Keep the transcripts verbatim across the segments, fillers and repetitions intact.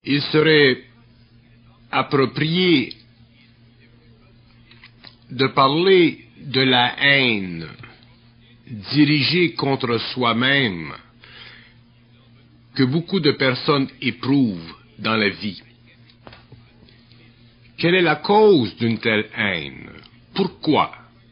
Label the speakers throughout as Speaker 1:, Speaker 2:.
Speaker 1: il serait approprié de parler de la haine dirigée contre soi-même que beaucoup de personnes éprouvent dans la vie. Quelle est la cause d'une telle haine? Pourquoi?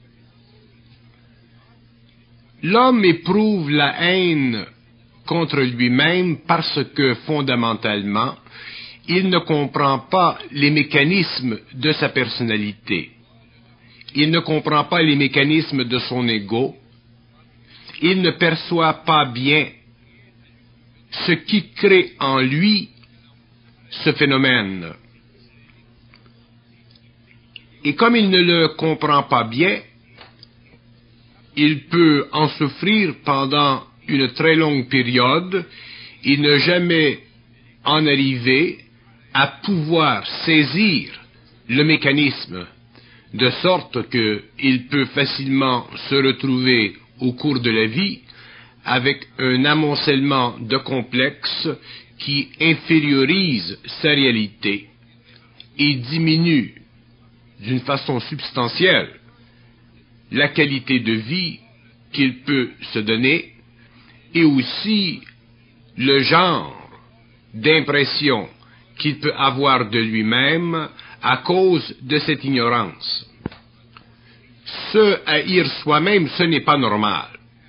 Speaker 1: L'homme éprouve la haine contre lui-même parce que, fondamentalement, il ne comprend pas les mécanismes de sa personnalité. Il ne comprend pas les mécanismes de son ego. Il ne perçoit pas bien ce qui crée en lui ce phénomène. Et comme il ne le comprend pas bien, il peut en souffrir pendant une très longue période et ne jamais en arriver à pouvoir saisir le mécanisme, de sorte qu'il peut facilement se retrouver au cours de la vie avec un amoncellement de complexes qui infériorise sa réalité et diminue d'une façon substantielle la qualité de vie qu'il peut se donner et aussi le genre d'impression qu'il peut avoir de lui-même à cause de cette ignorance. Se haïr soi-même, ce n'est pas normal.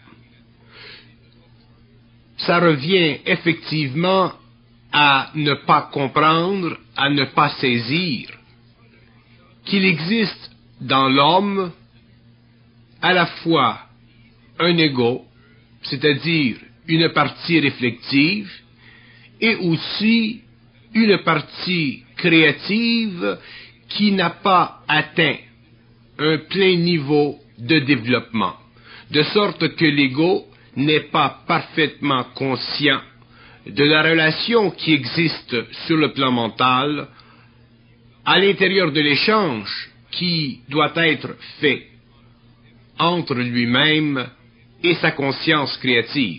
Speaker 1: Ça revient effectivement à ne pas comprendre, à ne pas saisir qu'il existe dans l'homme à la fois un ego, c'est-à-dire une partie réflexive, et aussi une partie créative qui n'a pas atteint un plein niveau de développement, de sorte que l'ego n'est pas parfaitement conscient de la relation qui existe sur le plan mental à l'intérieur de l'échange qui doit être fait entre lui-même et sa conscience créative.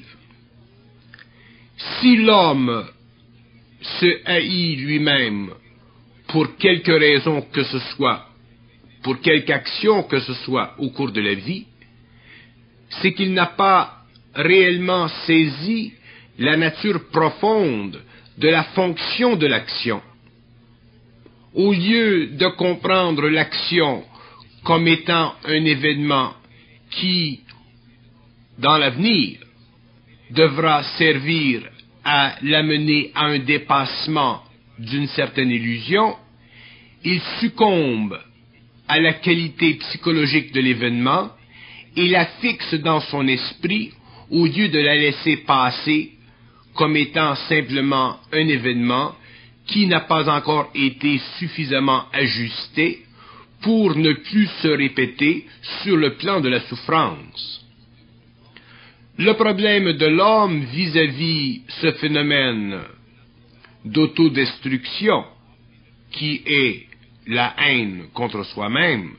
Speaker 1: Si l'homme se haït lui-même pour quelque raison que ce soit, pour quelque action que ce soit au cours de la vie, c'est qu'il n'a pas réellement saisi la nature profonde de la fonction de l'action. Au lieu de comprendre l'action comme étant un événement qui, dans l'avenir, devra servir à l'amener à un dépassement d'une certaine illusion, il succombe à la qualité psychologique de l'événement et la fixe dans son esprit au lieu de la laisser passer comme étant simplement un événement qui n'a pas encore été suffisamment ajusté pour ne plus se répéter sur le plan de la souffrance. Le problème de l'homme vis-à-vis ce phénomène d'autodestruction qui est la haine contre soi-même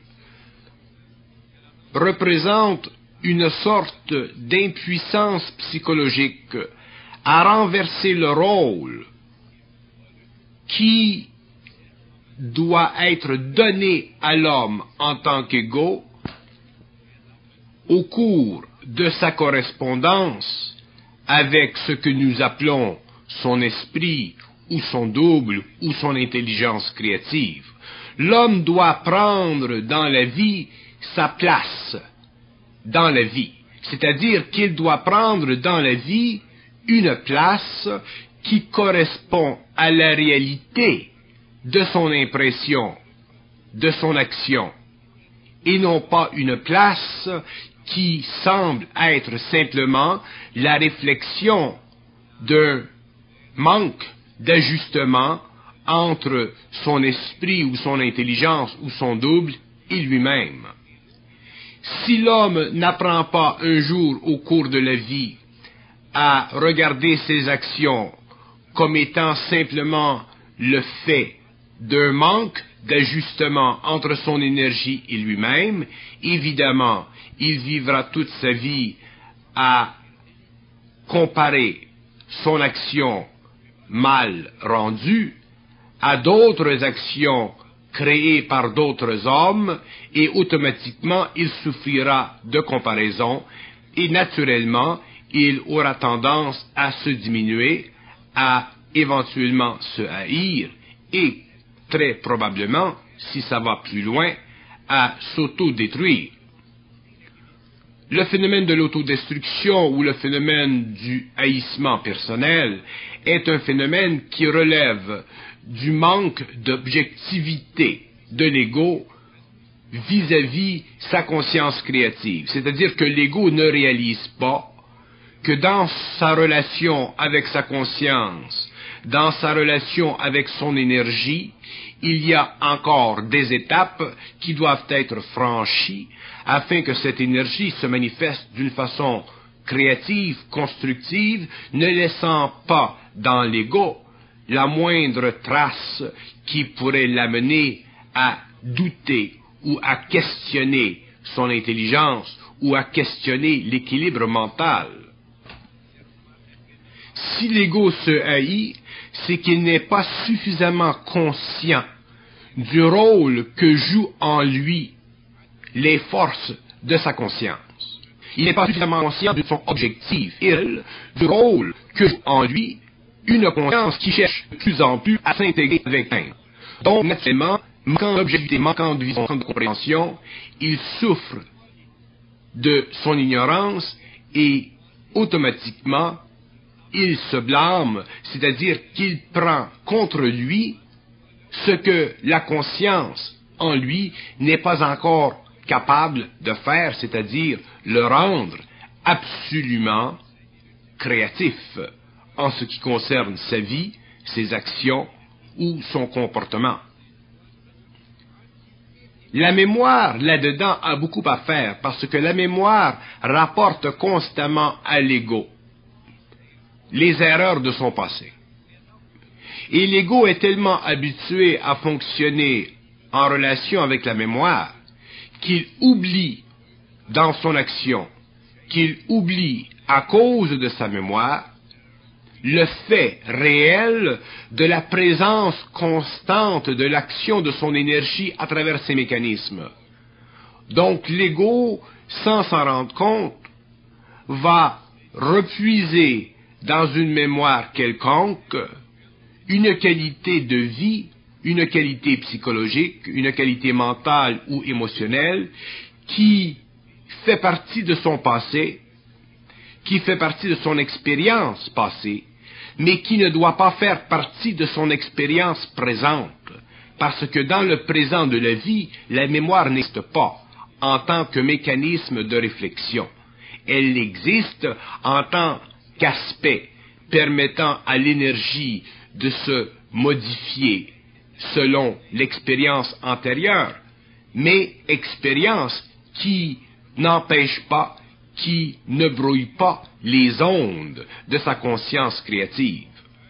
Speaker 1: représente une sorte d'impuissance psychologique à renverser le rôle qui doit être donné à l'homme en tant qu'ego au cours de sa correspondance avec ce que nous appelons son esprit ou son double ou son intelligence créative. L'homme doit prendre dans la vie sa place dans la vie, c'est-à-dire qu'il doit prendre dans la vie une place qui correspond à la réalité de son impression, de son action, et non pas une place qui semble être simplement la réflexion d'un manque d'ajustement entre son esprit ou son intelligence ou son double et lui-même. Si l'homme n'apprend pas un jour au cours de la vie à regarder ses actions comme étant simplement le fait d'un manque d'ajustement entre son énergie et lui-même, évidemment, il vivra toute sa vie à comparer son action mal rendu à d'autres actions créées par d'autres hommes, et automatiquement il souffrira de comparaison, et naturellement il aura tendance à se diminuer, à éventuellement se haïr, et très probablement, si ça va plus loin, à s'auto-détruire. Le phénomène de l'autodestruction ou le phénomène du haïssement personnel est un phénomène qui relève du manque d'objectivité de l'ego vis-à-vis sa conscience créative. C'est-à-dire que l'ego ne réalise pas que dans sa relation avec sa conscience, dans sa relation avec son énergie, il y a encore des étapes qui doivent être franchies afin que cette énergie se manifeste d'une façon créative, constructive, ne laissant pas dans l'ego la moindre trace qui pourrait l'amener à douter ou à questionner son intelligence ou à questionner l'équilibre mental. Si l'ego se haït, c'est qu'il n'est pas suffisamment conscient du rôle que jouent en lui les forces de sa conscience. Il n'est pas suffisamment conscient de son objectif, il, du rôle que joue en lui une conscience qui cherche de plus en plus à s'intégrer avec elle. Donc, naturellement, manquant d'objectivité, manquant de vision, manquant de compréhension, il souffre de son ignorance et automatiquement, il se blâme, c'est-à-dire qu'il prend contre lui ce que la conscience en lui n'est pas encore capable de faire, c'est-à-dire le rendre absolument créatif en ce qui concerne sa vie, ses actions ou son comportement. La mémoire, là-dedans, a beaucoup à faire parce que la mémoire rapporte constamment à l'ego les erreurs de son passé. Et l'ego est tellement habitué à fonctionner en relation avec la mémoire qu'il oublie dans son action, qu'il oublie à cause de sa mémoire, le fait réel de la présence constante de l'action de son énergie à travers ses mécanismes. Donc l'ego, sans s'en rendre compte, va repuiser dans une mémoire quelconque une qualité de vie, une qualité psychologique, une qualité mentale ou émotionnelle qui fait partie de son passé, qui fait partie de son expérience passée, mais qui ne doit pas faire partie de son expérience présente, parce que dans le présent de la vie, la mémoire n'existe pas en tant que mécanisme de réflexion. Elle existe en tant qu'aspect permettant à l'énergie de se modifier selon l'expérience antérieure, mais expérience qui n'empêche pas, qui ne brouille pas les ondes de sa conscience créative.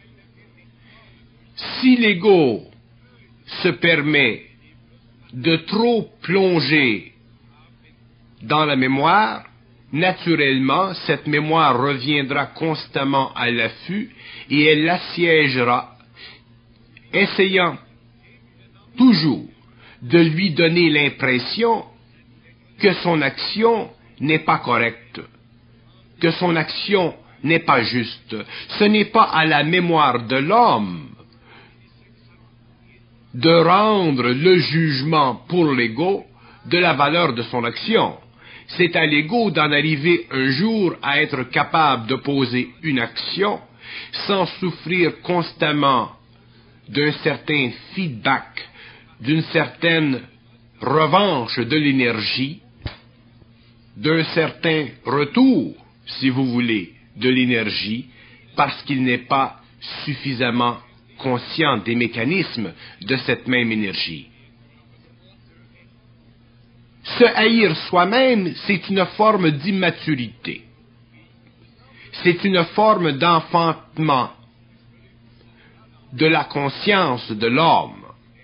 Speaker 1: Si l'ego se permet de trop plonger dans la mémoire, naturellement, cette mémoire reviendra constamment à l'affût et elle l'assiégera, essayant toujours de lui donner l'impression que son action n'est pas correcte, que son action n'est pas juste. Ce n'est pas à la mémoire de l'homme de rendre le jugement pour l'ego de la valeur de son action. C'est à l'ego d'en arriver un jour à être capable de poser une action sans souffrir constamment d'un certain feedback, d'une certaine revanche de l'énergie, d'un certain retour, si vous voulez, de l'énergie, parce qu'il n'est pas suffisamment conscient des mécanismes de cette même énergie. Se haïr soi-même, c'est une forme d'immaturité. C'est une forme d'enfantement de la conscience de l'homme.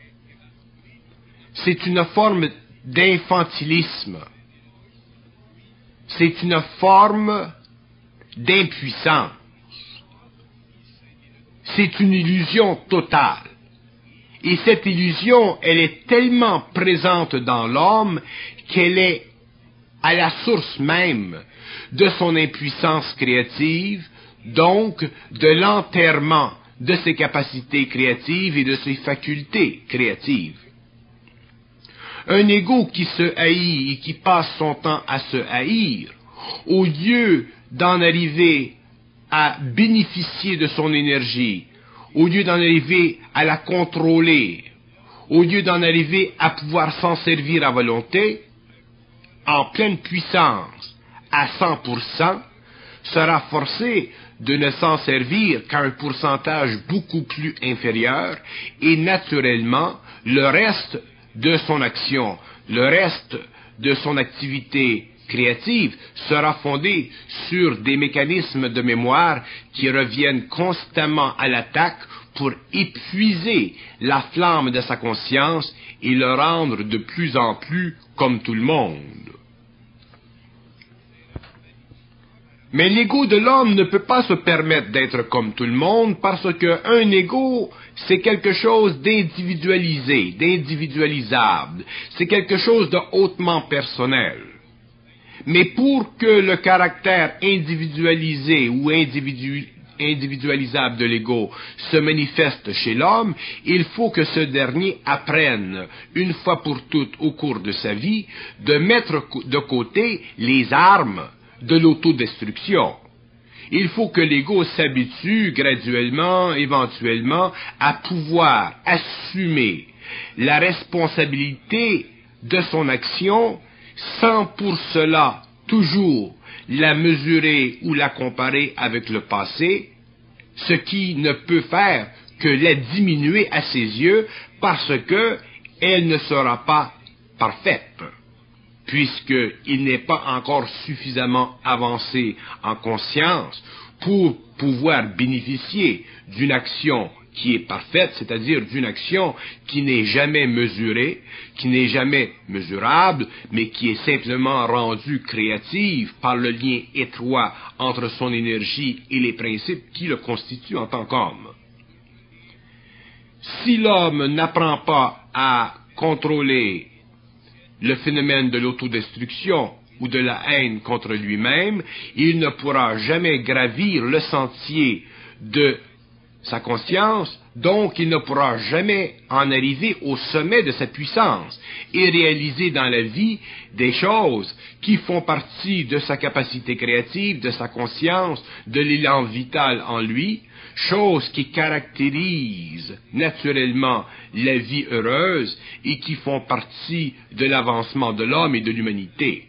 Speaker 1: C'est une forme d'infantilisme. C'est une forme d'impuissance. c'est une illusion totale. Et cette illusion, elle est tellement présente dans l'homme qu'elle est à la source même de son impuissance créative, donc de l'enterrement de ses capacités créatives et de ses facultés créatives. Un ego qui se haït et qui passe son temps à se haïr, au lieu d'en arriver à bénéficier de son énergie, au lieu d'en arriver à la contrôler, au lieu d'en arriver à pouvoir s'en servir à volonté, en pleine puissance, à cent pour cent, sera forcé de ne s'en servir qu'à un pourcentage beaucoup plus inférieur, et naturellement, le reste de son action, le reste de son activité créative sera fondé sur des mécanismes de mémoire qui reviennent constamment à l'attaque pour épuiser la flamme de sa conscience et le rendre de plus en plus comme tout le monde. Mais l'ego de l'homme ne peut pas se permettre d'être comme tout le monde parce qu'un ego, c'est quelque chose d'individualisé, d'individualisable. C'est quelque chose de hautement personnel. Mais pour que le caractère individualisé ou individu, individualisable de l'ego se manifeste chez l'homme, il faut que ce dernier apprenne, une fois pour toutes au cours de sa vie, de mettre de côté les armes de l'autodestruction. Il faut que l'ego s'habitue graduellement, éventuellement, à pouvoir assumer la responsabilité de son action sans pour cela toujours la mesurer ou la comparer avec le passé, ce qui ne peut faire que la diminuer à ses yeux parce que elle ne sera pas parfaite, puisqu'il n'est pas encore suffisamment avancé en conscience pour pouvoir bénéficier d'une action qui est parfaite, c'est-à-dire d'une action qui n'est jamais mesurée, qui n'est jamais mesurable, mais qui est simplement rendue créative par le lien étroit entre son énergie et les principes qui le constituent en tant qu'homme. Si l'homme n'apprend pas à contrôler le phénomène de l'autodestruction ou de la haine contre lui-même, il ne pourra jamais gravir le sentier de sa conscience, donc il ne pourra jamais en arriver au sommet de sa puissance et réaliser dans la vie des choses qui font partie de sa capacité créative, de sa conscience, de l'élan vital en lui, choses qui caractérisent naturellement la vie heureuse et qui font partie de l'avancement de l'homme et de l'humanité.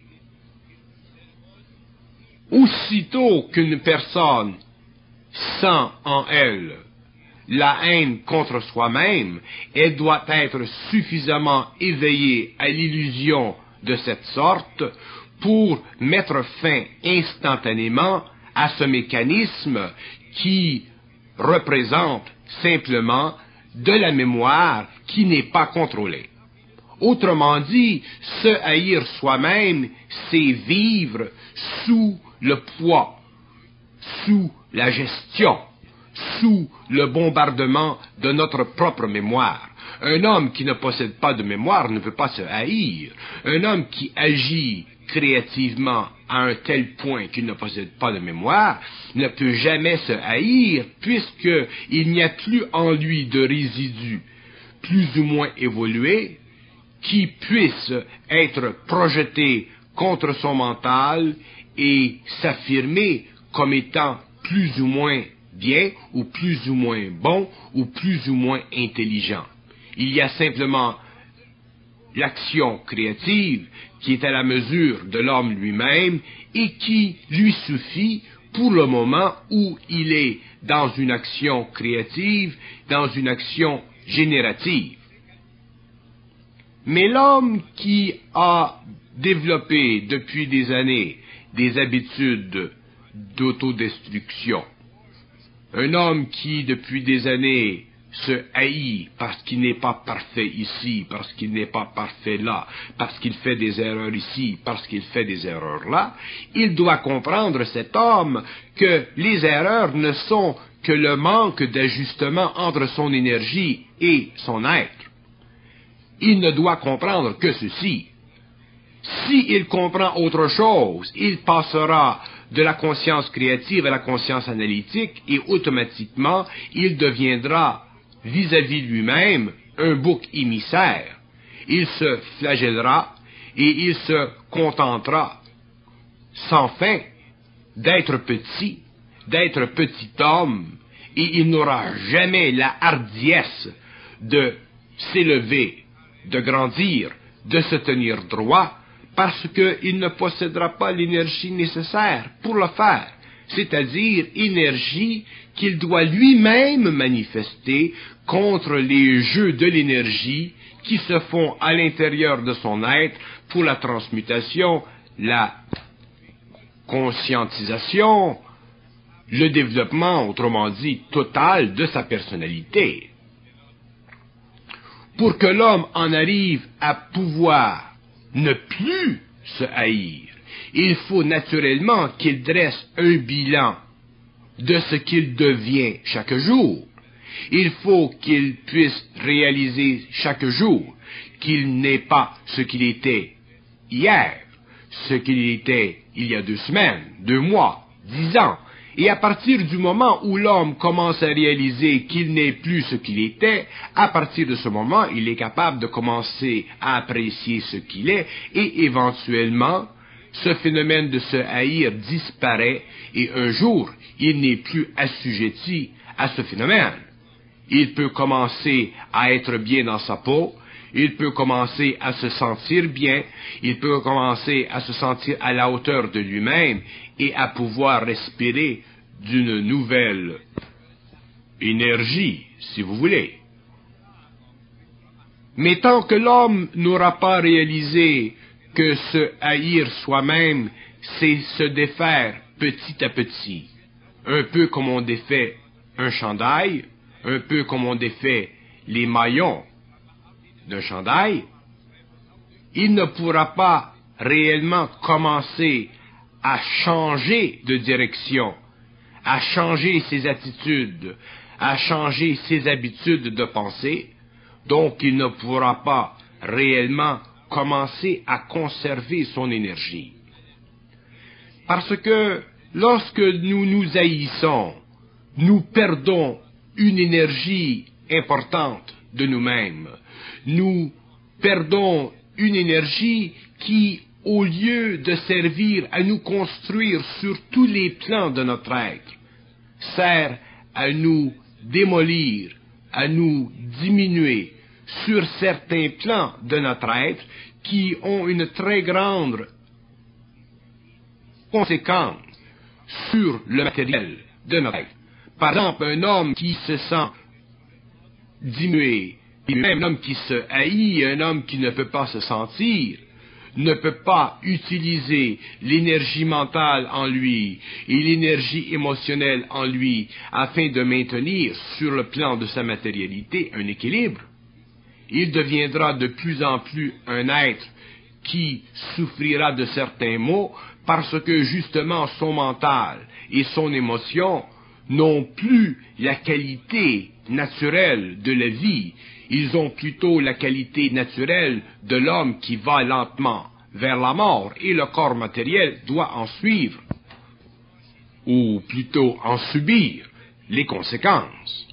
Speaker 1: Aussitôt qu'une personne sent en elle la haine contre soi-même, elle doit être suffisamment éveillée à l'illusion de cette sorte pour mettre fin instantanément à ce mécanisme qui représente simplement de la mémoire qui n'est pas contrôlée. Autrement dit, se haïr soi-même, c'est vivre sous le poids, sous la gestion, sous le bombardement de notre propre mémoire. Un homme qui ne possède pas de mémoire ne peut pas se haïr. Un homme qui agit créativement à un tel point qu'il ne possède pas de mémoire ne peut jamais se haïr puisqu'il n'y a plus en lui de résidus plus ou moins évolués qui puissent être projetés contre son mental et s'affirmer comme étant plus ou moins bien, ou plus ou moins bon, ou plus ou moins intelligent. Il y a simplement l'action créative qui est à la mesure de l'homme lui-même et qui lui suffit pour le moment où il est dans une action créative, dans une action générative. Mais l'homme qui a développé depuis des années des habitudes d'autodestruction, un homme qui, depuis des années, se haït parce qu'il n'est pas parfait ici, parce qu'il n'est pas parfait là, parce qu'il fait des erreurs ici, parce qu'il fait des erreurs là, il doit comprendre, cet homme, que les erreurs ne sont que le manque d'ajustement entre son énergie et son être, il ne doit comprendre que ceci. S'il comprend autre chose, il passera de la conscience créative à la conscience analytique et automatiquement, il deviendra vis-à-vis lui-même un bouc émissaire. Il se flagellera et il se contentera sans fin d'être petit, d'être petit homme, et il n'aura jamais la hardiesse de s'élever, de grandir, de se tenir droit, parce qu'il ne possédera pas l'énergie nécessaire pour le faire, c'est-à-dire énergie qu'il doit lui-même manifester contre les jeux de l'énergie qui se font à l'intérieur de son être pour la transmutation, la conscientisation, le développement, autrement dit, total de sa personnalité. Pour que l'homme en arrive à pouvoir ne plus se haïr, il faut naturellement qu'il dresse un bilan de ce qu'il devient chaque jour. Il faut qu'il puisse réaliser chaque jour qu'il n'est pas ce qu'il était hier, ce qu'il était il y a deux semaines, deux mois, dix ans. Et à partir du moment où l'homme commence à réaliser qu'il n'est plus ce qu'il était, à partir de ce moment, il est capable de commencer à apprécier ce qu'il est et éventuellement, ce phénomène de se haïr disparaît et un jour, il n'est plus assujetti à ce phénomène. Il peut commencer à être bien dans sa peau, il peut commencer à se sentir bien, il peut commencer à se sentir à la hauteur de lui-même et à pouvoir respirer d'une nouvelle énergie, si vous voulez. Mais tant que l'homme n'aura pas réalisé que se haïr soi-même, c'est se défaire petit à petit, un peu comme on défait un chandail, un peu comme on défait les maillons d'un chandail, il ne pourra pas réellement commencer à changer de direction, à changer ses attitudes, à changer ses habitudes de pensée, donc il ne pourra pas réellement commencer à conserver son énergie. Parce que lorsque nous nous haïssons, nous perdons une énergie importante de nous-mêmes. Nous perdons une énergie qui, au lieu de servir à nous construire sur tous les plans de notre être, sert à nous démolir, à nous diminuer sur certains plans de notre être qui ont une très grande conséquence sur le matériel de notre être. Par exemple, un homme qui se sent diminué, et même un homme qui se haït, un homme qui ne peut pas se sentir, ne peut pas utiliser l'énergie mentale en lui et l'énergie émotionnelle en lui afin de maintenir sur le plan de sa matérialité un équilibre. Il deviendra de plus en plus un être qui souffrira de certains maux parce que justement son mental et son émotion n'ont plus la qualité naturelle de la vie, ils ont plutôt la qualité naturelle de l'homme qui va lentement vers la mort et le corps matériel doit en suivre, ou plutôt en subir les conséquences.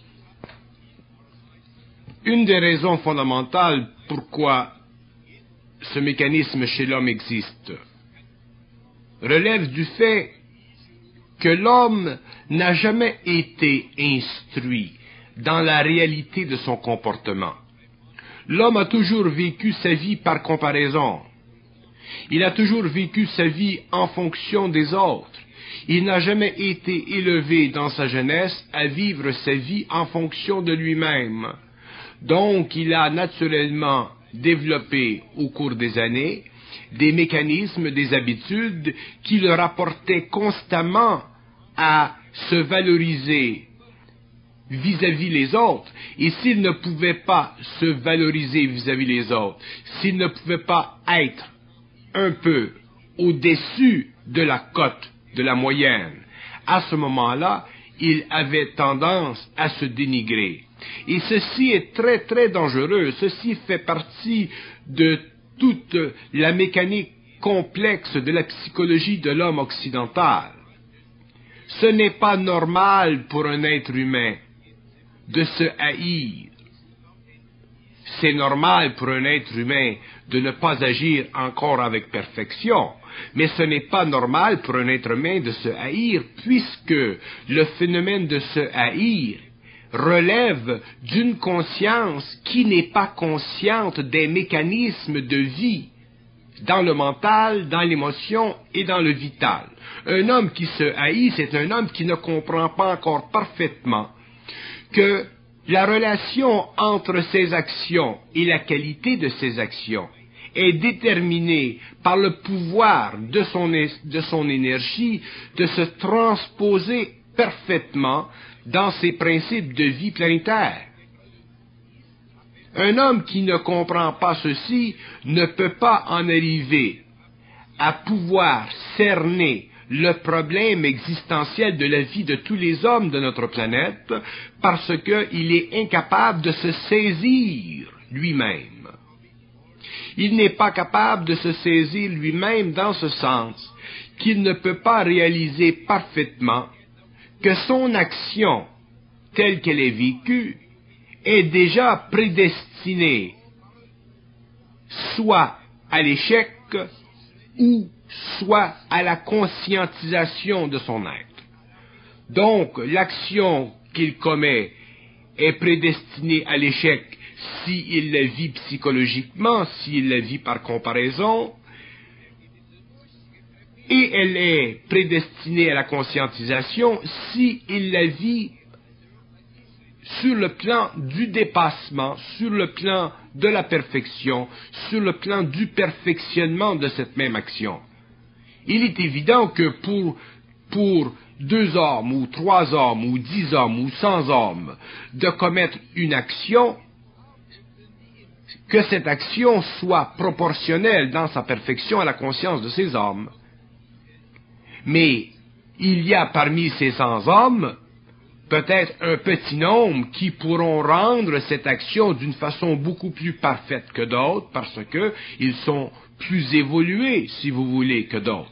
Speaker 1: Une des raisons fondamentales pourquoi ce mécanisme chez l'homme existe relève du fait que l'homme n'a jamais été instruit dans la réalité de son comportement. L'homme a toujours vécu sa vie par comparaison. Il a toujours vécu sa vie en fonction des autres. Il n'a jamais été élevé dans sa jeunesse à vivre sa vie en fonction de lui-même. Donc, il a naturellement développé au cours des années des mécanismes, des habitudes qui le rapportaient constamment à se valoriser vis-à-vis les autres. Et s'il ne pouvait pas se valoriser vis-à-vis les autres, s'il ne pouvait pas être un peu au-dessus de la cote, de la moyenne, à ce moment-là, il avait tendance à se dénigrer. Et ceci est très très dangereux. Ceci fait partie de toute la mécanique complexe de la psychologie de l'homme occidental. Ce n'est pas normal pour un être humain de se haïr. C'est normal pour un être humain de ne pas agir encore avec perfection, mais ce n'est pas normal pour un être humain de se haïr, puisque le phénomène de se haïr relève d'une conscience qui n'est pas consciente des mécanismes de vie, dans le mental, dans l'émotion et dans le vital. Un homme qui se haït, c'est un homme qui ne comprend pas encore parfaitement que la relation entre ses actions et la qualité de ses actions est déterminée par le pouvoir de son, de son énergie de se transposer parfaitement dans ses principes de vie planétaire. Un homme qui ne comprend pas ceci ne peut pas en arriver à pouvoir cerner le problème existentiel de la vie de tous les hommes de notre planète parce qu'il est incapable de se saisir lui-même. Il n'est pas capable de se saisir lui-même dans ce sens qu'il ne peut pas réaliser parfaitement que son action, telle qu'elle est vécue, est déjà prédestinée soit à l'échec ou soit à la conscientisation de son être. Donc, l'action qu'il commet est prédestinée à l'échec s'il la vit psychologiquement, s'il la vit par comparaison, et elle est prédestinée à la conscientisation s'il la vit sur le plan du dépassement, sur le plan de la perfection, sur le plan du perfectionnement de cette même action. Il est évident que pour, pour deux hommes, ou trois hommes, ou dix hommes, ou cent hommes, de commettre une action, que cette action soit proportionnelle dans sa perfection à la conscience de ces hommes. Mais il y a parmi ces cent hommes peut-être un petit nombre qui pourront rendre cette action d'une façon beaucoup plus parfaite que d'autres parce qu'ils sont plus évolués, si vous voulez, que d'autres.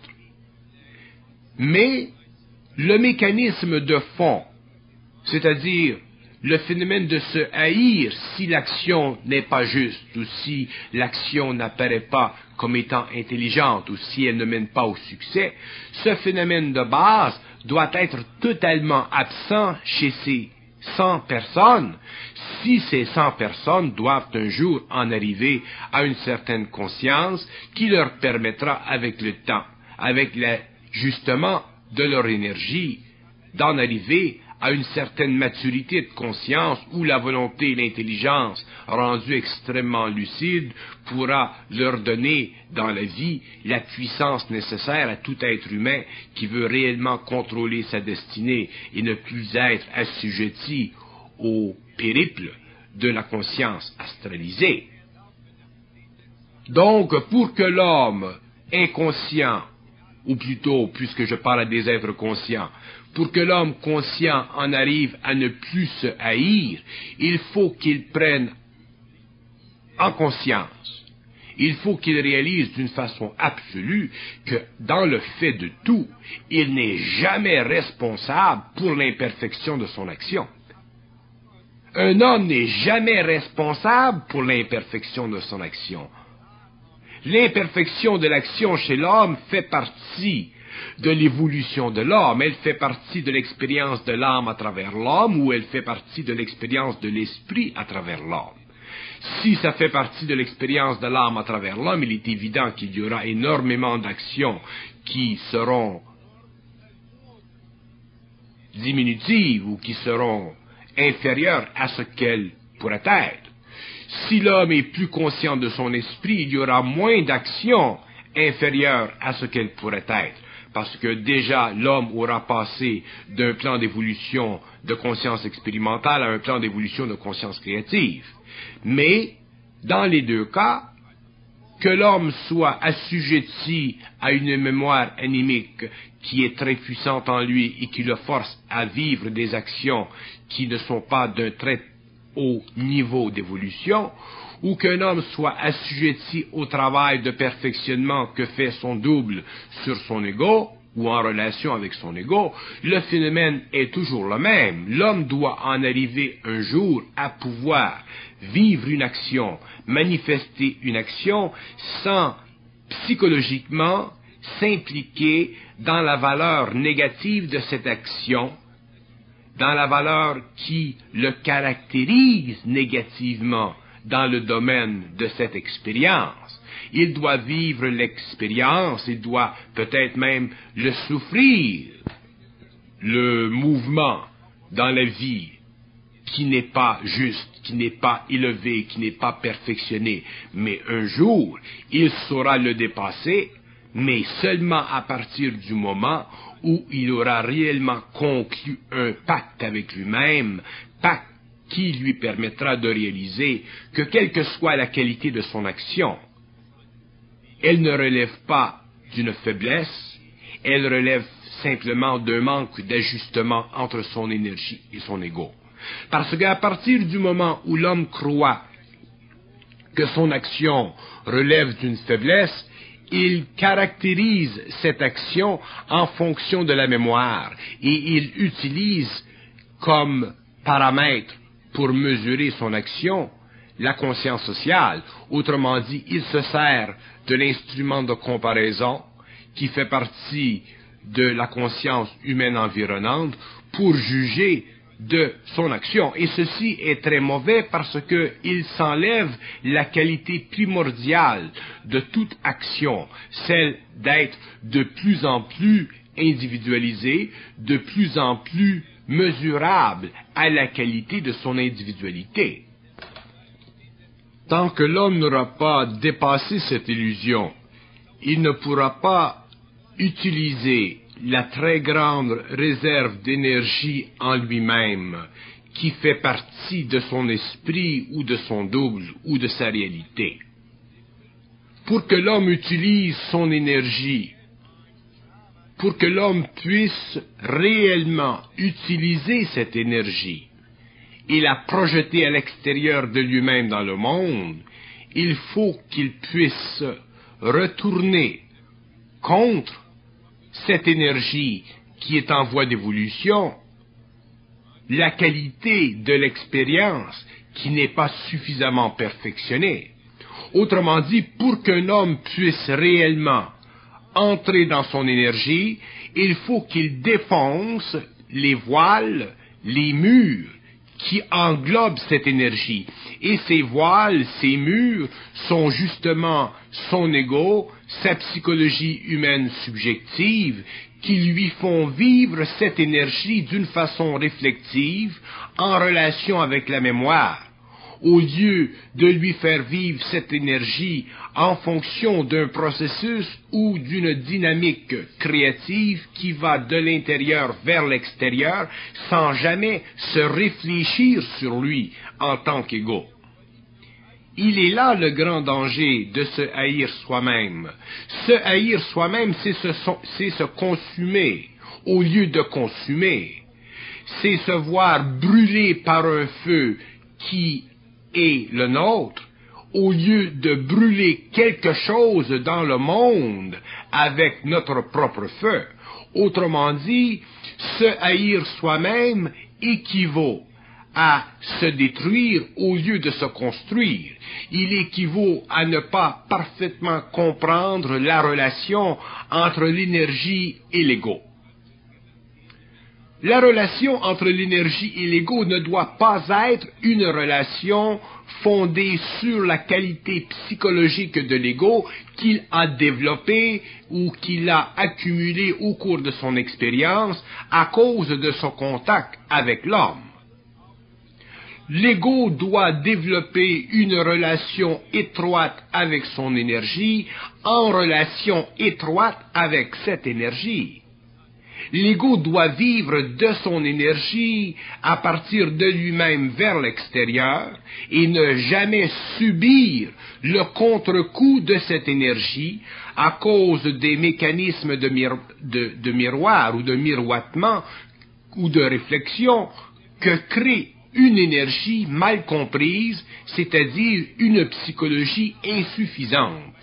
Speaker 1: Mais le mécanisme de fond, c'est-à-dire le phénomène de se haïr si l'action n'est pas juste ou si l'action n'apparaît pas comme étant intelligente ou si elle ne mène pas au succès, ce phénomène de base doit être totalement absent chez ces cent personnes si ces cent personnes doivent un jour en arriver à une certaine conscience qui leur permettra avec le temps, avec l'ajustement de leur énergie, d'en arriver à une certaine maturité de conscience où la volonté et l'intelligence rendues extrêmement lucides pourra leur donner dans la vie la puissance nécessaire à tout être humain qui veut réellement contrôler sa destinée et ne plus être assujetti au périple de la conscience astralisée. Donc, pour que l'homme inconscient, ou plutôt, puisque je parle à des êtres conscients, pour que l'homme conscient en arrive à ne plus se haïr, il faut qu'il prenne en conscience, il faut qu'il réalise d'une façon absolue que dans le fait de tout, il n'est jamais responsable pour l'imperfection de son action. Un homme n'est jamais responsable pour l'imperfection de son action. L'imperfection de l'action chez l'homme fait partie de l'évolution de l'homme, elle fait partie de l'expérience de l'âme à travers l'homme ou elle fait partie de l'expérience de l'esprit à travers l'homme. Si ça fait partie de l'expérience de l'âme à travers l'homme, il est évident qu'il y aura énormément d'actions qui seront diminutives ou qui seront inférieures à ce qu'elles pourraient être. Si l'homme est plus conscient de son esprit, il y aura moins d'actions inférieures à ce qu'elles pourraient être. Parce que déjà, l'homme aura passé d'un plan d'évolution de conscience expérimentale à un plan d'évolution de conscience créative. Mais, dans les deux cas, que l'homme soit assujetti à une mémoire animique qui est très puissante en lui et qui le force à vivre des actions qui ne sont pas d'un très haut niveau d'évolution, ou qu'un homme soit assujetti au travail de perfectionnement que fait son double sur son ego, ou en relation avec son ego, le phénomène est toujours le même. L'homme doit en arriver un jour à pouvoir vivre une action, manifester une action, sans psychologiquement s'impliquer dans la valeur négative de cette action, dans la valeur qui le caractérise négativement dans le domaine de cette expérience. Il doit vivre l'expérience, il doit peut-être même le souffrir, le mouvement dans la vie qui n'est pas juste, qui n'est pas élevé, qui n'est pas perfectionné. Mais un jour, il saura le dépasser, mais seulement à partir du moment où il aura réellement conclu un pacte avec lui-même, pacte qui lui permettra de réaliser que quelle que soit la qualité de son action, elle ne relève pas d'une faiblesse, elle relève simplement d'un manque d'ajustement entre son énergie et son ego. Parce qu'à partir du moment où l'homme croit que son action relève d'une faiblesse, il caractérise cette action en fonction de la mémoire et il utilise comme paramètre pour mesurer son action la conscience sociale. Autrement dit, il se sert de l'instrument de comparaison qui fait partie de la conscience humaine environnante pour juger de son action. Et ceci est très mauvais parce qu'il s'enlève la qualité primordiale de toute action, celle d'être de plus en plus individualisée, de plus en plus mesurable à la qualité de son individualité. Tant que l'homme n'aura pas dépassé cette illusion, il ne pourra pas utiliser la très grande réserve d'énergie en lui-même qui fait partie de son esprit ou de son double ou de sa réalité. Pour que l'homme utilise son énergie, pour que l'homme puisse réellement utiliser cette énergie et la projeter à l'extérieur de lui-même dans le monde, il faut qu'il puisse retourner contre cette énergie qui est en voie d'évolution, la qualité de l'expérience qui n'est pas suffisamment perfectionnée. Autrement dit, pour qu'un homme puisse réellement entrer dans son énergie, il faut qu'il défonce les voiles, les murs qui englobent cette énergie. Et ces voiles, ces murs sont justement son ego, sa psychologie humaine subjective, qui lui font vivre cette énergie d'une façon réflexive en relation avec la mémoire, au lieu de lui faire vivre cette énergie en fonction d'un processus ou d'une dynamique créative qui va de l'intérieur vers l'extérieur sans jamais se réfléchir sur lui en tant qu'ego. Il est là le grand danger de se haïr soi-même. Se haïr soi-même, c'est se, c'est se consumer au lieu de consumer. C'est se voir brûler par un feu qui est le nôtre, au lieu de brûler quelque chose dans le monde avec notre propre feu. Autrement dit, se haïr soi-même équivaut à se détruire au lieu de se construire. Il équivaut à ne pas parfaitement comprendre la relation entre l'énergie et l'ego. La relation entre l'énergie et l'ego ne doit pas être une relation fondée sur la qualité psychologique de l'ego qu'il a développée ou qu'il a accumulée au cours de son expérience à cause de son contact avec l'homme. L'ego doit développer une relation étroite avec son énergie, en relation étroite avec cette énergie. L'ego doit vivre de son énergie à partir de lui-même vers l'extérieur et ne jamais subir le contre-coup de cette énergie à cause des mécanismes de, mir de, de miroir ou de miroitement ou de réflexion que crée une énergie mal comprise, c'est-à-dire une psychologie insuffisante.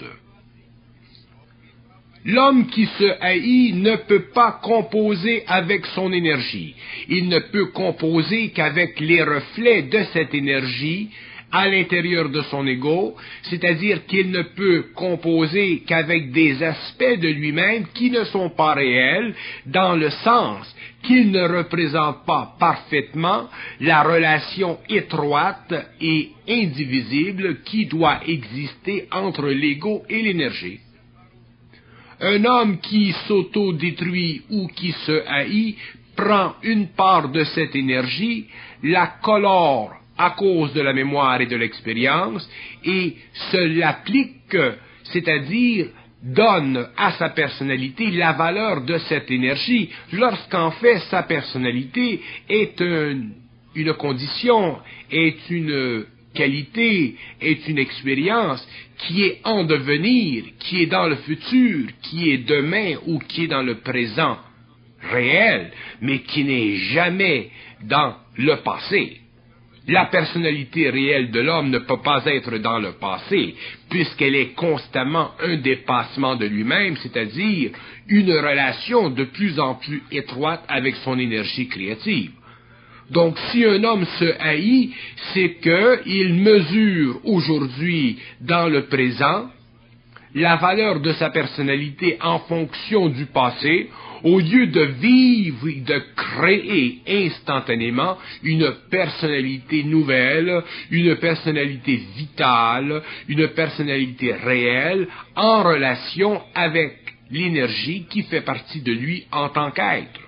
Speaker 1: L'homme qui se haït ne peut pas composer avec son énergie. Il ne peut composer qu'avec les reflets de cette énergie à l'intérieur de son ego, c'est-à-dire qu'il ne peut composer qu'avec des aspects de lui-même qui ne sont pas réels, dans le sens qu'ils ne représentent pas parfaitement la relation étroite et indivisible qui doit exister entre l'ego et l'énergie. Un homme qui s'auto-détruit ou qui se haït prend une part de cette énergie, la colore à cause de la mémoire et de l'expérience et se l'applique, c'est-à-dire donne à sa personnalité la valeur de cette énergie, lorsqu'en fait sa personnalité est un, une condition, est une qualité, est une expérience qui est en devenir, qui est dans le futur, qui est demain ou qui est dans le présent réel, mais qui n'est jamais dans le passé. La personnalité réelle de l'homme ne peut pas être dans le passé, puisqu'elle est constamment un dépassement de lui-même, c'est-à-dire une relation de plus en plus étroite avec son énergie créative. Donc, si un homme se haït, c'est qu'il mesure aujourd'hui, dans le présent, la valeur de sa personnalité en fonction du passé, au lieu de vivre, de créer instantanément une personnalité nouvelle, une personnalité vitale, une personnalité réelle, en relation avec l'énergie qui fait partie de lui en tant qu'être.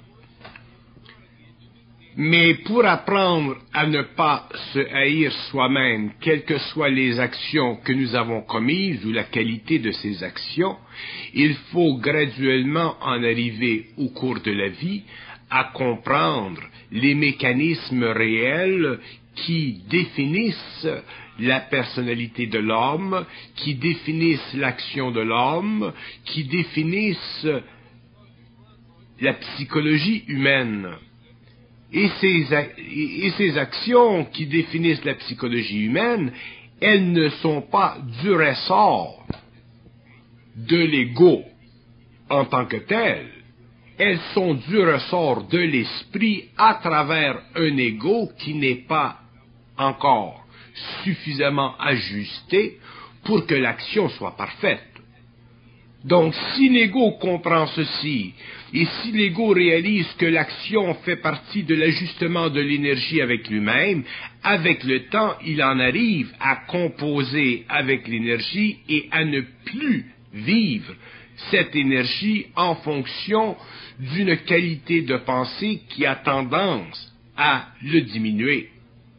Speaker 1: Mais pour apprendre à ne pas se haïr soi-même, quelles que soient les actions que nous avons commises ou la qualité de ces actions, il faut graduellement en arriver au cours de la vie à comprendre les mécanismes réels qui définissent la personnalité de l'homme, qui définissent l'action de l'homme, qui définissent la psychologie humaine. Et ces, et ces actions qui définissent la psychologie humaine, elles ne sont pas du ressort de l'ego en tant que tel. Elles sont du ressort de l'esprit à travers un ego qui n'est pas encore suffisamment ajusté pour que l'action soit parfaite. Donc, si l'ego comprend ceci, et si l'ego réalise que l'action fait partie de l'ajustement de l'énergie avec lui-même, avec le temps, il en arrive à composer avec l'énergie et à ne plus vivre cette énergie en fonction d'une qualité de pensée qui a tendance à le diminuer.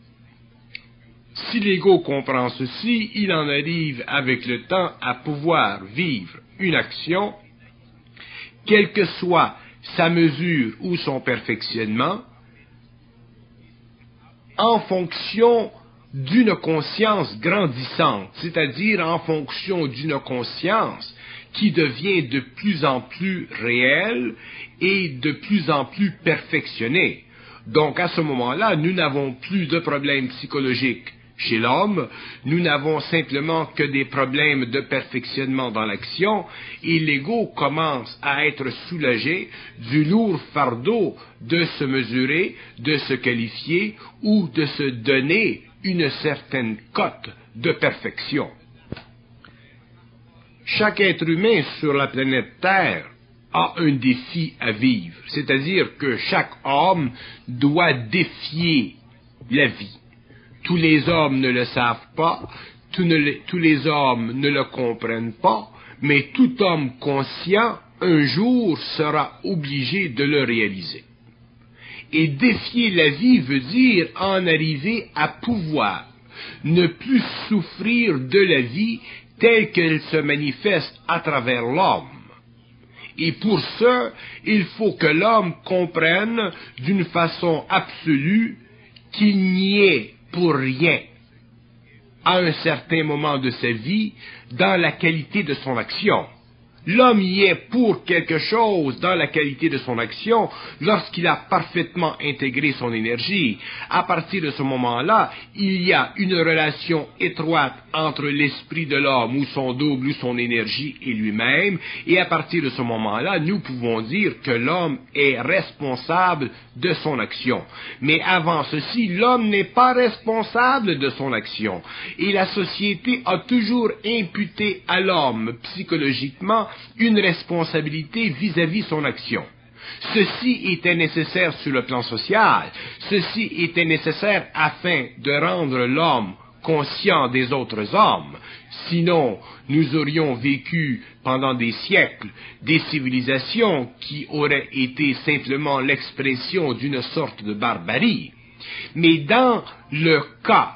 Speaker 1: Si l'ego comprend ceci, il en arrive avec le temps à pouvoir vivre une action, quelle que soit sa mesure ou son perfectionnement, en fonction d'une conscience grandissante, c'est-à-dire en fonction d'une conscience qui devient de plus en plus réelle et de plus en plus perfectionnée. Donc à ce moment-là, nous n'avons plus de problèmes psychologiques chez l'homme, nous n'avons simplement que des problèmes de perfectionnement dans l'action, et l'ego commence à être soulagé du lourd fardeau de se mesurer, de se qualifier ou de se donner une certaine cote de perfection. Chaque être humain sur la planète Terre a un défi à vivre, c'est-à-dire que chaque homme doit défier la vie. Tous les hommes ne le savent pas, tous, ne, tous les hommes ne le comprennent pas, mais tout homme conscient, un jour, sera obligé de le réaliser. Et défier la vie veut dire en arriver à pouvoir ne plus souffrir de la vie telle qu'elle se manifeste à travers l'homme, Et pour ce, il faut que l'homme comprenne d'une façon absolue qu'il n'y est pour rien à un certain moment de sa vie dans la qualité de son action. L'homme y est pour quelque chose dans la qualité de son action lorsqu'il a parfaitement intégré son énergie. À partir de ce moment-là, il y a une relation étroite entre l'esprit de l'homme ou son double ou son énergie et lui-même, et à partir de ce moment-là, nous pouvons dire que l'homme est responsable de son action. Mais avant ceci, l'homme n'est pas responsable de son action, et la société a toujours imputé à l'homme psychologiquement une responsabilité vis-à-vis son action. Ceci était nécessaire sur le plan social, ceci était nécessaire afin de rendre l'homme conscient des autres hommes. Sinon, nous aurions vécu pendant des siècles des civilisations qui auraient été simplement l'expression d'une sorte de barbarie. Mais dans le cas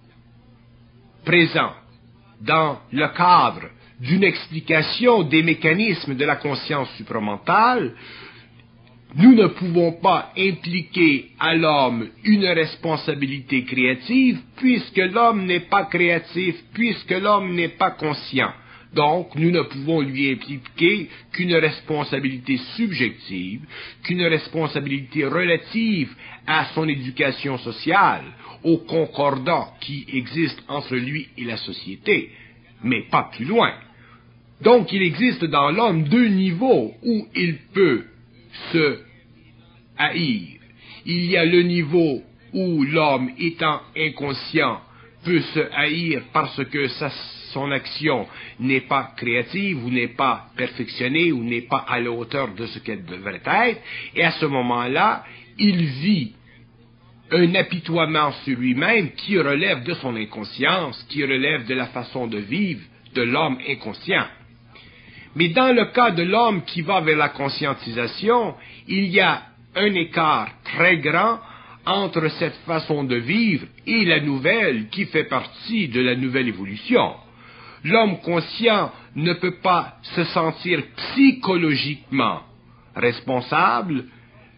Speaker 1: présent, dans le cadre d'une explication des mécanismes de la conscience supramentale, nous ne pouvons pas impliquer à l'homme une responsabilité créative puisque l'homme n'est pas créatif, puisque l'homme n'est pas conscient. Donc, nous ne pouvons lui impliquer qu'une responsabilité subjective, qu'une responsabilité relative à son éducation sociale, au concordat qui existe entre lui et la société, mais pas plus loin. Donc, il existe dans l'homme deux niveaux où il peut se haïr. Il y a le niveau où l'homme, étant inconscient, peut se haïr parce que sa, son action n'est pas créative ou n'est pas perfectionnée ou n'est pas à la hauteur de ce qu'elle devrait être, et à ce moment-là, il vit un apitoiement sur lui-même qui relève de son inconscience, qui relève de la façon de vivre de l'homme inconscient. Mais dans le cas de l'homme qui va vers la conscientisation, il y a un écart très grand entre cette façon de vivre et la nouvelle qui fait partie de la nouvelle évolution. L'homme conscient ne peut pas se sentir psychologiquement responsable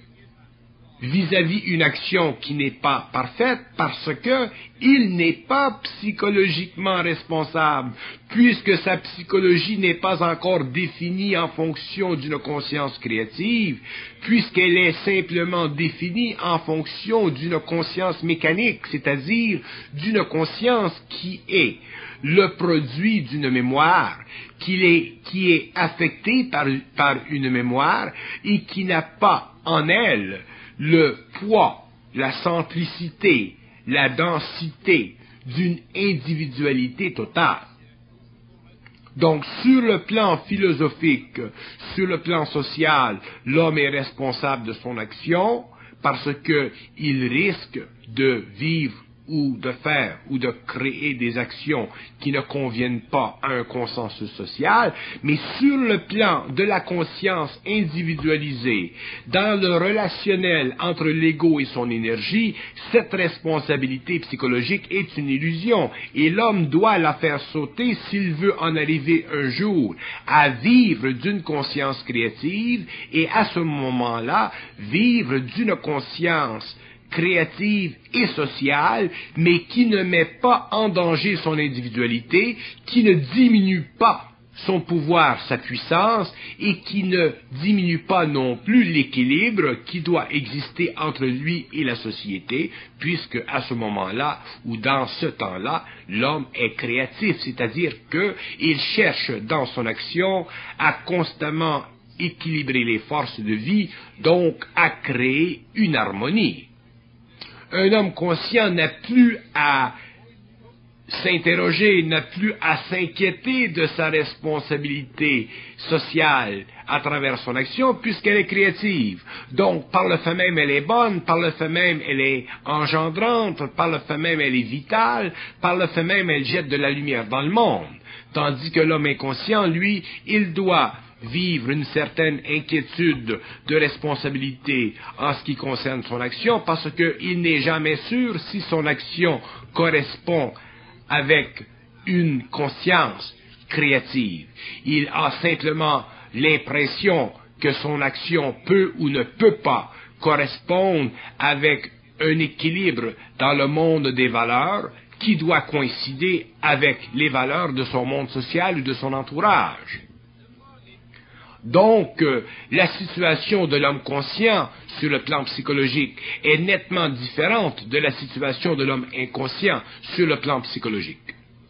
Speaker 1: vis-à-vis une action qui n'est pas parfaite parce que il n'est pas psychologiquement responsable, puisque sa psychologie n'est pas encore définie en fonction d'une conscience créative, puisqu'elle est simplement définie en fonction d'une conscience mécanique, c'est-à-dire d'une conscience qui est le produit d'une mémoire, qui est, qui est affectée par, par une mémoire et qui n'a pas en elle le poids, la centricité, la densité d'une individualité totale. Donc, sur le plan philosophique, sur le plan social, l'homme est responsable de son action parce qu'il risque de vivre ou de faire ou de créer des actions qui ne conviennent pas à un consensus social, mais sur le plan de la conscience individualisée, dans le relationnel entre l'ego et son énergie, cette responsabilité psychologique est une illusion et l'homme doit la faire sauter s'il veut en arriver un jour à vivre d'une conscience créative et à ce moment-là, vivre d'une conscience créative et sociale, mais qui ne met pas en danger son individualité, qui ne diminue pas son pouvoir, sa puissance, et qui ne diminue pas non plus l'équilibre qui doit exister entre lui et la société, puisque à ce moment-là, ou dans ce temps-là, l'homme est créatif, c'est-à-dire qu'il cherche dans son action à constamment équilibrer les forces de vie, donc à créer une harmonie. Un homme conscient n'a plus à s'interroger, n'a plus à s'inquiéter de sa responsabilité sociale à travers son action puisqu'elle est créative. Donc, par le fait même, elle est bonne, par le fait même, elle est engendrante, par le fait même, elle est vitale, par le fait même, elle jette de la lumière dans le monde. Tandis que l'homme inconscient, lui, il doit vivre une certaine inquiétude de responsabilité en ce qui concerne son action parce qu'il n'est jamais sûr si son action correspond avec une conscience créative. Il a simplement l'impression que son action peut ou ne peut pas correspondre avec un équilibre dans le monde des valeurs qui doit coïncider avec les valeurs de son monde social ou de son entourage. Donc, euh, la situation de l'homme conscient sur le plan psychologique est nettement différente de la situation de l'homme inconscient sur le plan psychologique.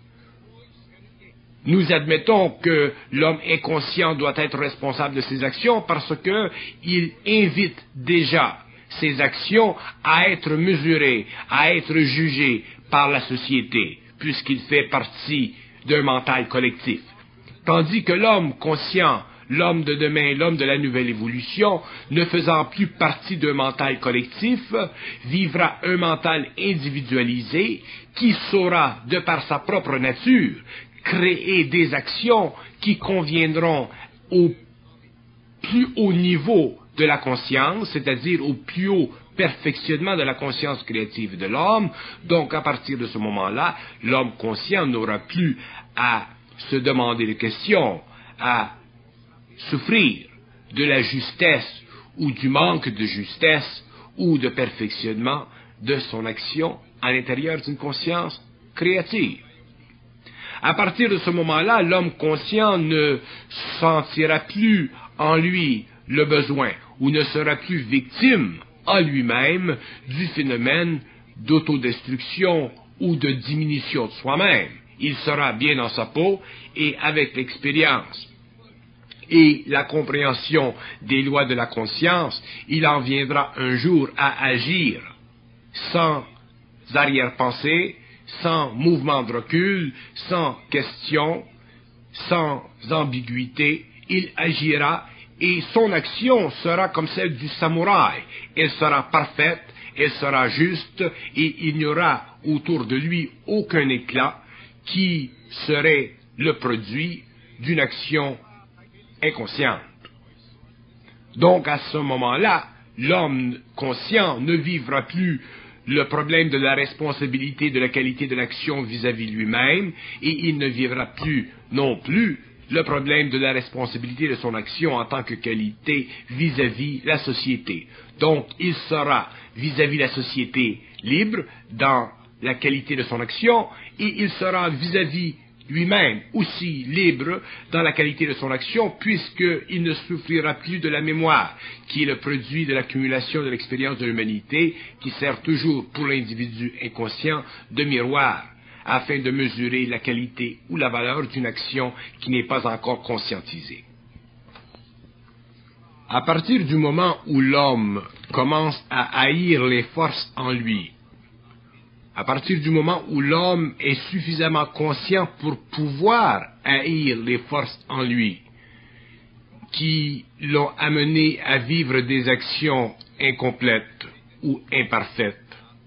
Speaker 1: Nous admettons que l'homme inconscient doit être responsable de ses actions parce qu'il invite déjà ses actions à être mesurées, à être jugées par la société, puisqu'il fait partie d'un mental collectif. Tandis que l'homme conscient, l'homme de demain, l'homme de la nouvelle évolution, ne faisant plus partie d'un mental collectif, vivra un mental individualisé qui saura, de par sa propre nature, créer des actions qui conviendront au plus haut niveau de la conscience, c'est-à-dire au plus haut perfectionnement de la conscience créative de l'homme. Donc, à partir de ce moment-là, l'homme conscient n'aura plus à se demander des questions, à souffrir de la justesse ou du manque de justesse ou de perfectionnement de son action à l'intérieur d'une conscience créative. À partir de ce moment-là, l'homme conscient ne sentira plus en lui le besoin ou ne sera plus victime en lui-même du phénomène d'autodestruction ou de diminution de soi-même. Il sera bien dans sa peau et avec l'expérience et la compréhension des lois de la conscience, il en viendra un jour à agir sans arrière-pensée, sans mouvement de recul, sans question, sans ambiguïté. Il agira et son action sera comme celle du samouraï. Elle sera parfaite, elle sera juste et il n'y aura autour de lui aucun éclat qui serait le produit d'une action inconsciente. Donc à ce moment-là, l'homme conscient ne vivra plus le problème de la responsabilité de la qualité de l'action vis-à-vis lui-même et il ne vivra plus non plus le problème de la responsabilité de son action en tant que qualité vis-à-vis la société. Donc il sera vis-à-vis la société libre dans la qualité de son action et il sera vis-à-vis lui-même aussi libre dans la qualité de son action puisqu'il ne souffrira plus de la mémoire qui est le produit de l'accumulation de l'expérience de l'humanité qui sert toujours pour l'individu inconscient de miroir afin de mesurer la qualité ou la valeur d'une action qui n'est pas encore conscientisée. À partir du moment où l'homme commence à haïr les forces en lui, à partir du moment où l'homme est suffisamment conscient pour pouvoir haïr les forces en lui qui l'ont amené à vivre des actions incomplètes ou imparfaites,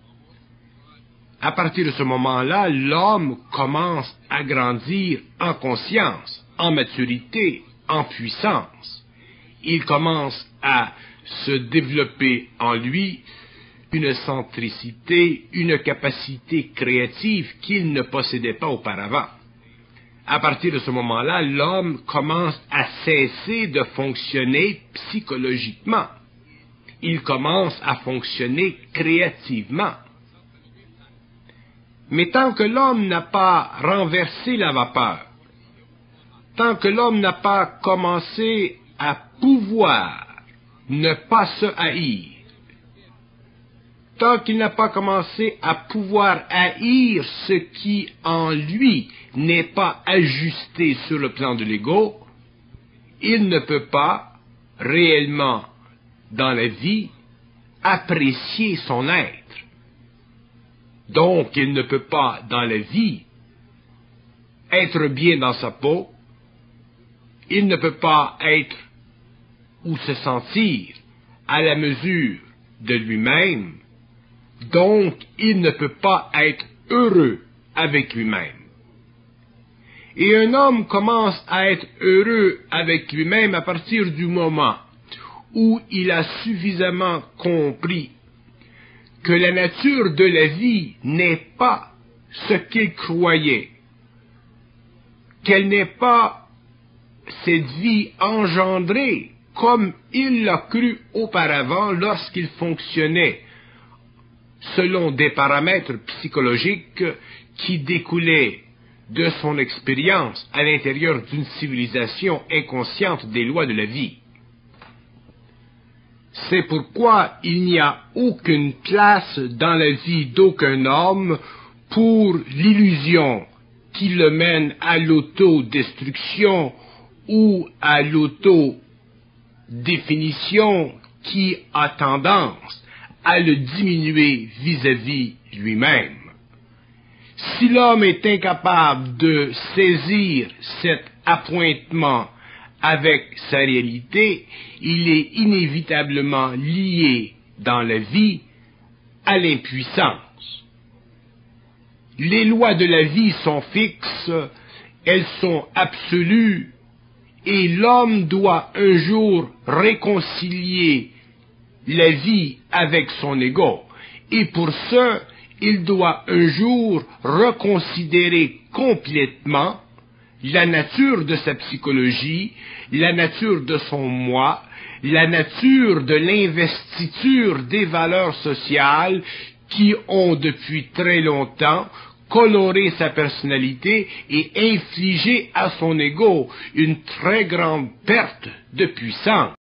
Speaker 1: à partir de ce moment-là, l'homme commence à grandir en conscience, en maturité, en puissance. Il commence à se développer en lui une centricité, une capacité créative qu'il ne possédait pas auparavant. À partir de ce moment-là, l'homme commence à cesser de fonctionner psychologiquement. Il commence à fonctionner créativement. Mais tant que l'homme n'a pas renversé la vapeur, tant que l'homme n'a pas commencé à pouvoir ne pas se haïr, tant qu'il n'a pas commencé à pouvoir haïr ce qui en lui n'est pas ajusté sur le plan de l'ego, il ne peut pas réellement dans la vie apprécier son être. Donc, il ne peut pas, dans la vie, être bien dans sa peau, il ne peut pas être ou se sentir à la mesure de lui-même, donc il ne peut pas être heureux avec lui-même. Et un homme commence à être heureux avec lui-même à partir du moment où il a suffisamment compris que la nature de la vie n'est pas ce qu'il croyait, qu'elle n'est pas cette vie engendrée comme il l'a cru auparavant lorsqu'il fonctionnait selon des paramètres psychologiques qui découlaient de son expérience à l'intérieur d'une civilisation inconsciente des lois de la vie. C'est pourquoi il n'y a aucune place dans la vie d'aucun homme pour l'illusion qui le mène à l'autodestruction ou à l'autodéfinition qui a tendance à le diminuer vis-à-vis lui-même. Si l'homme est incapable de saisir cet appointement avec sa réalité, il est inévitablement lié dans la vie à l'impuissance. Les lois de la vie sont fixes, elles sont absolues, et l'homme doit un jour réconcilier la vie avec son ego. Et pour ce, il doit un jour reconsidérer complètement la nature de sa psychologie, la nature de son moi, la nature de l'investiture des valeurs sociales qui ont depuis très longtemps coloré sa personnalité et infligé à son ego une très grande perte de puissance.